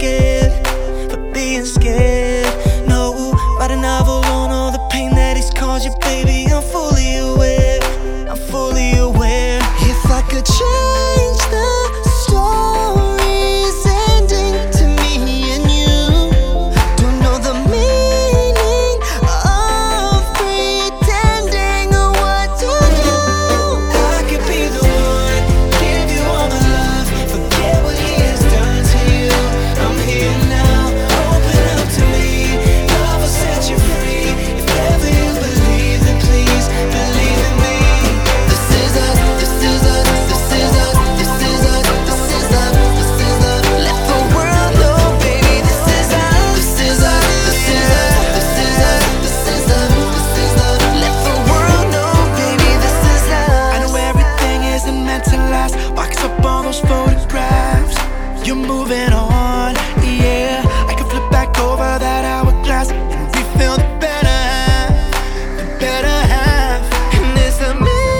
scared, for being scared. No, write a novel on all the pain that he's caused you, baby. I'm fully aware, I'm fully aware. If I could change the story's ending to me and you, don't know the meaning of pretending or what to do. I could be the one, give you all my love, forget what he has done to you. I'm here now, open up to me, love will set you free. If ever you believe, then please believe in me. This is us, this is us, this is us, this is us, this is us, this is us. Let the world know, baby, this is us, this is us, this is us, this is us, this is us, this is us. Let the world know, baby, this is us. I know everything isn't meant to last. Box up all those photographs. You're moving on, yeah. I can flip back over that hourglass and refill the better half, the better half. And it's a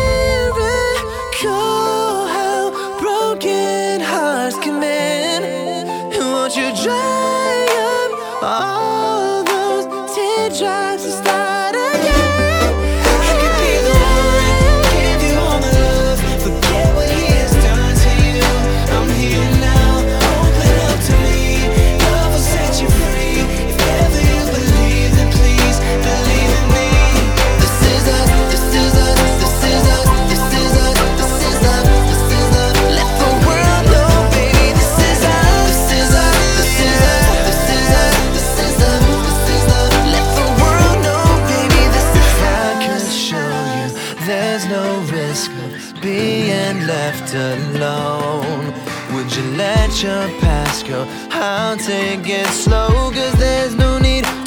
miracle how broken hearts can mend. And won't you dry up all those teardrops and start again? I could be the one, give you all my love, forget what he has done to you. I'm here now, open up to me, love will set you free. If ever you believe, then please believe in me. This is us, this is us, this is us, this is us, this is us, this is us. Let the world know, baby, this is us, this is us, this is us, this is us, this is us, this is us. Let the world know, baby, this is us. I could show you there's no risk of being left alone. Would you let your past go? I'll take it slow, 'cause there's no need